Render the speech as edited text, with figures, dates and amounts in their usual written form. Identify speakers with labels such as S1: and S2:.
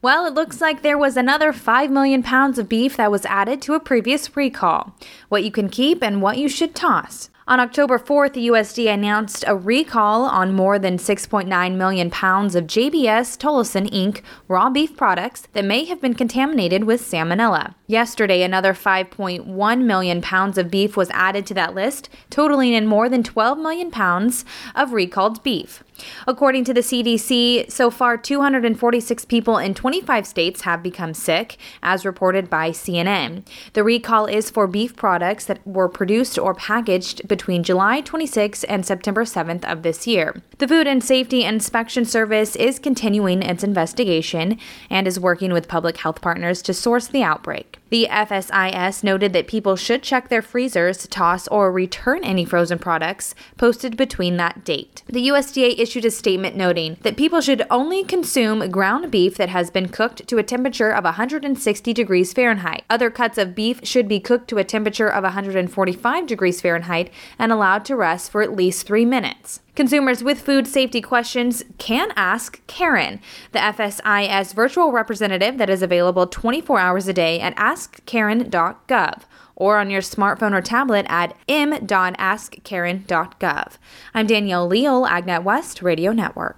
S1: Well, it looks like there was another 5 million pounds of beef that was added to a previous recall. What you can keep and what you should toss. On October 4th, the USDA announced a recall on more than 6.9 million pounds of JBS Tolleson Inc. raw beef products that may have been contaminated with salmonella. Yesterday, another 5.1 million pounds of beef was added to that list, totaling in more than 12 million pounds of recalled beef. According to the CDC, so far 246 people in 25 states have become sick, as reported by CNN. The recall is for beef products that were produced or packaged between July 26 and September 7th of this year. The Food and Safety Inspection Service is continuing its investigation and is working with public health partners to source the outbreak. The FSIS noted that people should check their freezers to toss or return any frozen products posted between that date. The USDA issued a statement noting that people should only consume ground beef that has been cooked to a temperature of 160 degrees Fahrenheit. Other cuts of beef should be cooked to a temperature of 145 degrees Fahrenheit and allowed to rest for at least 3 minutes. Consumers with food safety questions can ask Karen, the FSIS virtual representative that is available 24 hours a day at askkaren.gov or on your smartphone or tablet at m.askkaren.gov. I'm Danielle Leal, AgNet West Radio Network.